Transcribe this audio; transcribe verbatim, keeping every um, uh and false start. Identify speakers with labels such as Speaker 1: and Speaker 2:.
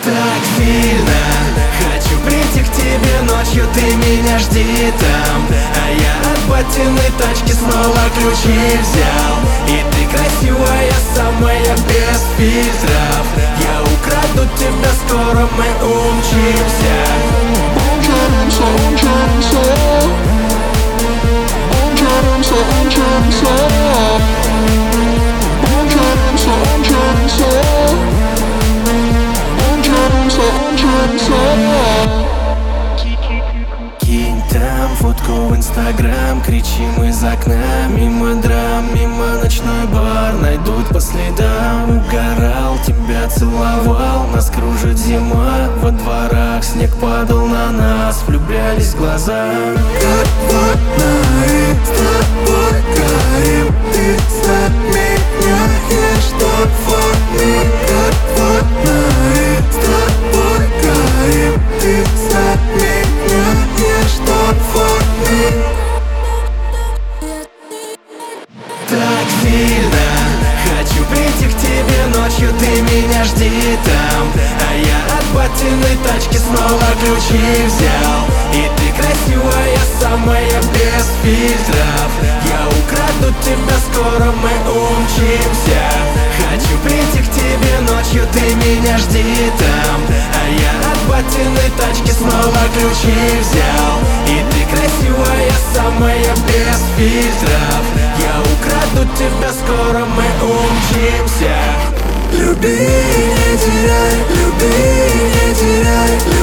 Speaker 1: Так сильно хочу прийти к тебе ночью, ты меня жди там. А я от батиной тачки снова ключи взял. И ты красивая, самая без фильтров. Я украду тебя, скоро мы умчимся.
Speaker 2: Умчимся, умчимся. Умчимся, умчимся. Умчимся, умчимся. Умчимся, умчимся.
Speaker 1: Кинь там фотку в инстаграм, кричим из окна. Мимо драм, мимо ночной бар, найдут по следам. Угорал, тебя целовал, нас кружит зима. Во дворах снег падал на нас, влюблялись в глаза.
Speaker 2: Как водная, с тобой горим. Ты заменяешь тот фон. Как водная, с тобой горим. Ты заменяешь тот фон.
Speaker 1: Так сильно хочу прийти к тебе ночью, ты меня жди там. А я от батиной тачки снова ключи взял. И ты красивая, самая без фильтров. Я украду тебя, скоро мы умчимся. Хочу прийти к тебе ночью, ты меня жди там. А я от батиной тачки снова ключи взял. И ты красивая, самая без фильтров. Я украду тебя, скоро мы умчимся.
Speaker 2: Люби, не теряй, люби, не теряй.